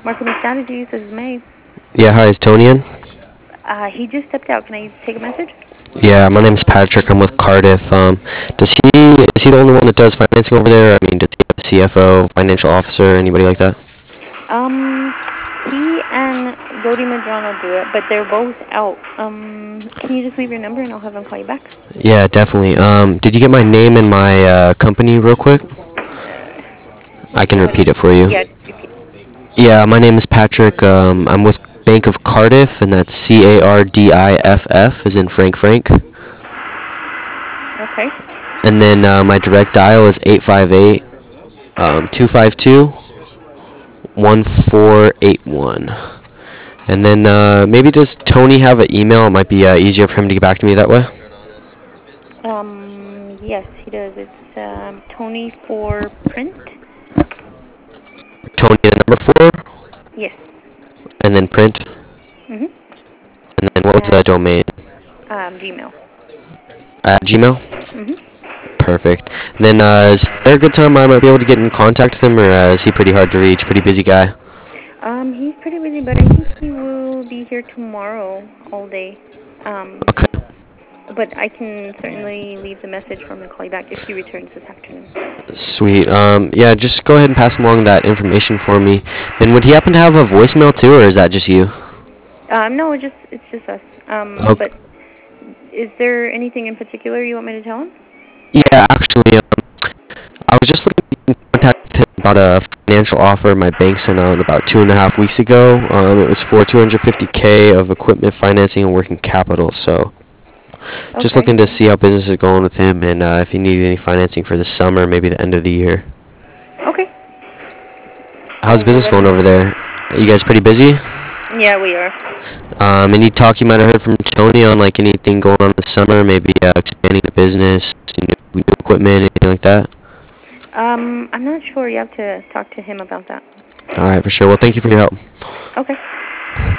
Marketing Strategies, this is May. Yeah, hi, is Tony in? He just stepped out. Can I take a message? Yeah, my name's Patrick. I'm with Cardiff. Is he the only one that does financing over there? I mean, does he have a CFO, financial officer, anybody like that? He and Dodi Madrano do it, but they're both out. Can you just leave your number and I'll have them call you back? Yeah, definitely. Did you get my name and my company real quick? I can Go ahead repeat and, it for you. yeah, repeat. Yeah, my name is Patrick. I'm with Bank of Cardiff, and that's CARDIFF, as in Frank Frank. Okay. And then my direct dial is 858 252 1481. And then maybe does Tony have an email? It might be easier for him to get back to me that way. Yes, he does. It's Tony for print. Tony the number 4, Yes. and then print. Mhm. And then what was the At domain? Gmail. At Gmail? Mhm. Perfect. And then is there a good time I might be able to get in contact with him, or is he pretty hard to reach, pretty busy guy? He's pretty busy, but I think he will be here tomorrow all day. Um, Okay. but I can certainly leave the message for him to call you back if he returns this afternoon. Sweet. Yeah, just go ahead and pass along that information for me. And would he happen to have a voicemail too, or is that just you? No, it's just us. Okay. But is there anything in particular you want me to tell him? Yeah, actually, I was just looking to get in contact with him about a financial offer my bank sent out about 2.5 weeks ago. It was for 250K of equipment financing and working capital. So just Okay. looking to see how business is going with him and if he needed any financing for the summer, maybe the end of the year. Okay. I How's will business let him going know. over there? Are you guys pretty busy? Yeah, we are. Any talk you might have heard from Tony on like anything going on this summer, maybe expanding the business, new equipment, anything like that? I'm not sure. You have to talk to him about that. All right, for sure. Well, thank you for your help. Okay.